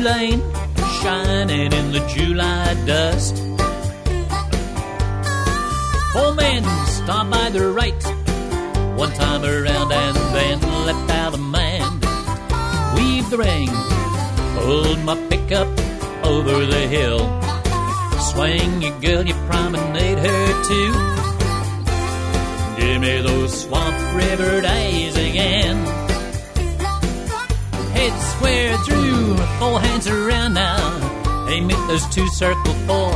Two-lane, shining in the July dust. Four men stopped by the right, one time around and then left out a man. Weave the ring, hold my pickup over the hill. Swing your girl, you promenade her too. Give me those Swamp River days again. Head square through, four hands around now. Hey, meet those two, circle four.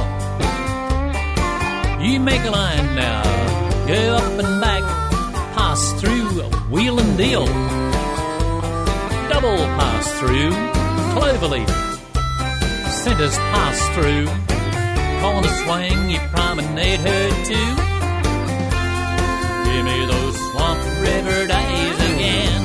You make a line now, go up and back, pass through, wheel and deal. Double pass through, cloverleaf, centers pass through. Corner swing, you promenade her too. Give me those Swamp River days again.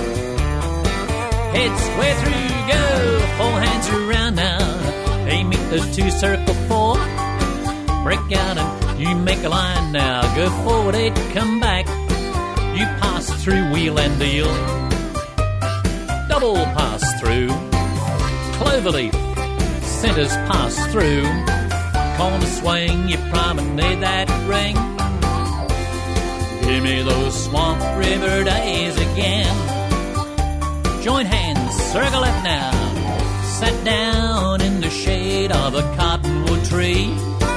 Head square through, go, four hands around now. Hey, meet those two, circle four. Break out and you make a line now. Go forward, eight, come back. You pass through, wheel and deal. Double pass through, cloverleaf, centers pass through. Corner swing, you promenade that ring. Give me those Swamp River days again. Join hands, circle up now. Sat down in the shade of a cottonwood tree.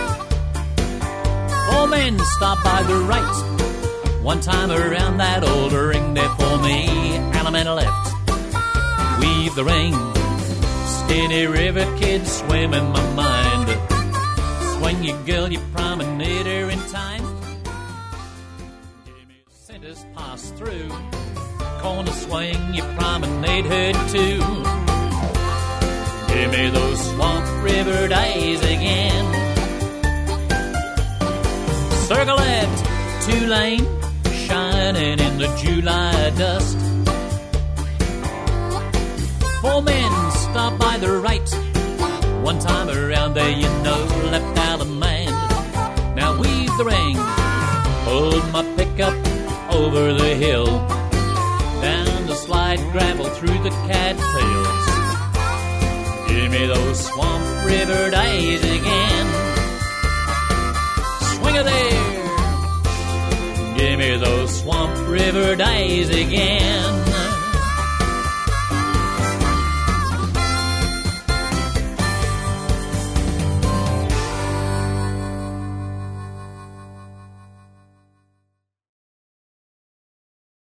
Four men stopped by the right, one time around that old ring there for me. Alameda left, weave the ring. Skinny river kid, swim in my mind. Swing your girl, you promenade her in time. Centers pass through, corner swing, you promenade her too. Give me those Swamp River days again. Circle left, two-lane, shining in the July dust. Four men stopped by the right, one time around there, you know, left out a man. Now weave the ring, hold my pickup over the hill. Down the slide gravel through the cattails. Give me those Swamp River days again. Swing it there. Give me those Swamp River days again.